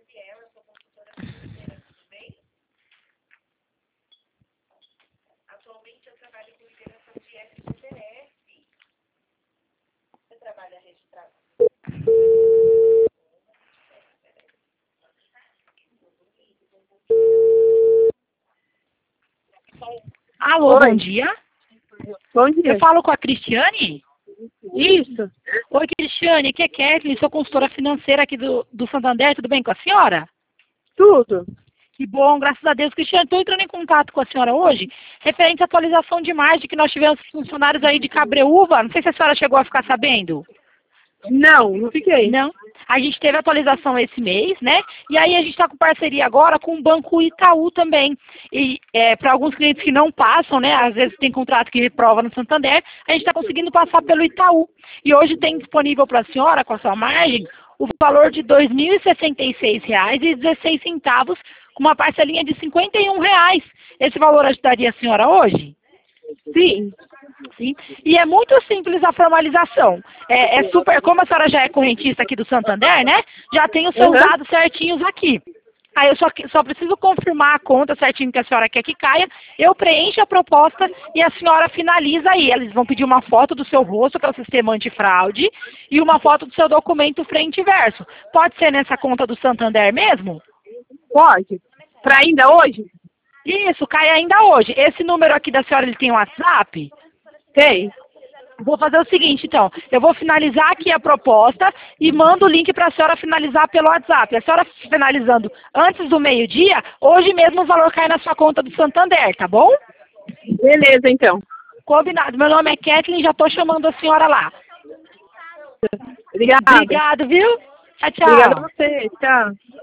Alô, Oi. bom dia. Bom dia. Eu falo com a Cristiane? Isso. Oi, Cristiane, aqui é Kathleen, sou consultora financeira aqui do Santander, tudo bem com a senhora? Tudo. Que bom, graças a Deus. Cristiane, estou entrando em contato com a senhora hoje, referente à atualização de margem que nós tivemos funcionários aí de Cabreúva, não sei se a senhora chegou a ficar sabendo. Não fiquei. Não. A gente teve atualização esse mês, né? E aí a gente está com parceria agora com o Banco Itaú também. E para alguns clientes que não passam, né? Às vezes tem contrato que reprova no Santander, a gente está conseguindo passar pelo Itaú. E hoje tem disponível para a senhora, com a sua margem, o valor de R$ 2.066,16, com uma parcelinha de R$ 51. Esse valor ajudaria a senhora hoje? Sim. Sim. E é muito simples a formalização. É super, como a senhora já é correntista aqui do Santander, né? Já tem os seus dados certinhos aqui. Aí eu só preciso confirmar a conta certinho que a senhora quer que caia, eu preencho a proposta e a senhora finaliza aí. Eles vão pedir uma foto do seu rosto, que é o sistema antifraude, e uma foto do seu documento frente e verso. Pode ser nessa conta do Santander mesmo? Pode. Para ainda hoje? Isso, cai ainda hoje. Esse número aqui da senhora, ele tem um WhatsApp? Tem. Vou fazer o seguinte, então. Eu vou finalizar aqui a proposta e mando o link para a senhora finalizar pelo WhatsApp. A senhora finalizando antes do meio-dia, hoje mesmo o valor cai na sua conta do Santander, tá bom? Beleza, então. Combinado. Meu nome é Kathleen, já estou chamando a senhora lá. Obrigada. Obrigado, viu? Tchau, tchau. Obrigada a você. Tchau.